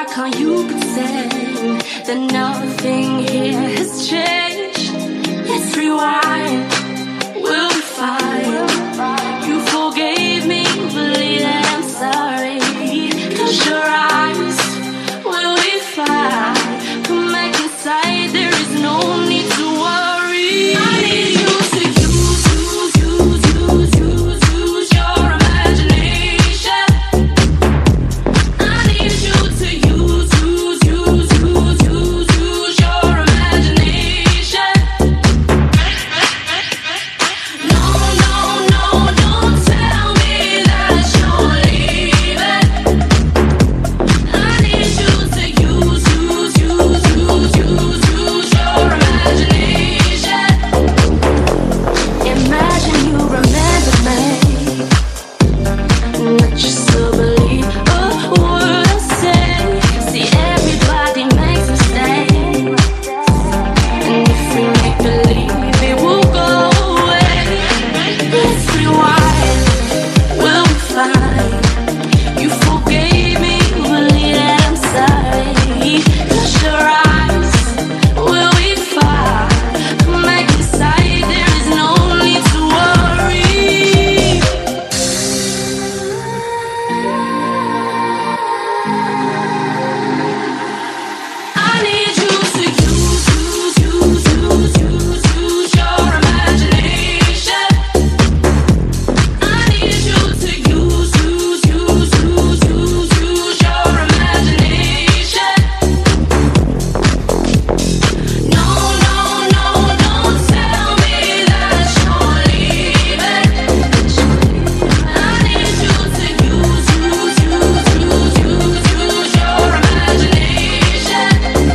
can't you pretend that nothing here has changed? Let's rewind, we'll be fine. You forgave me, believe that I'm sorry. Close your eyes, we'll be fine. Come back inside, there is no need to worry. I need you to use your imagination. I need you to use your imagination. No, don't tell me that you're leaving. I need you to use your imagination. Imagine you remember me, not just to believe a word I say. See, everybody makes mistakes, and if we make believe, it will go away. Let's rewind, we'll be fine. You forgave me, believe that I'm sorry. Close your eyes, we'll be fine. Come back inside, there is no need to worry. I need you to use your imagination. I need you to use your imagination. No, don't tell me that you're leaving. I need you to use your imagination.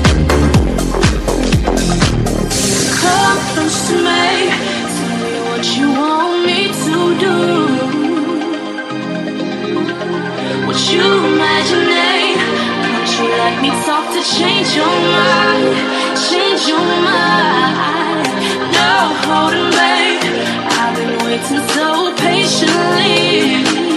Come close to me, tell me what you want me to do. What you imagining? Would you let me talk to change your mind? Change your mind. No holding back. I've been waiting so patiently.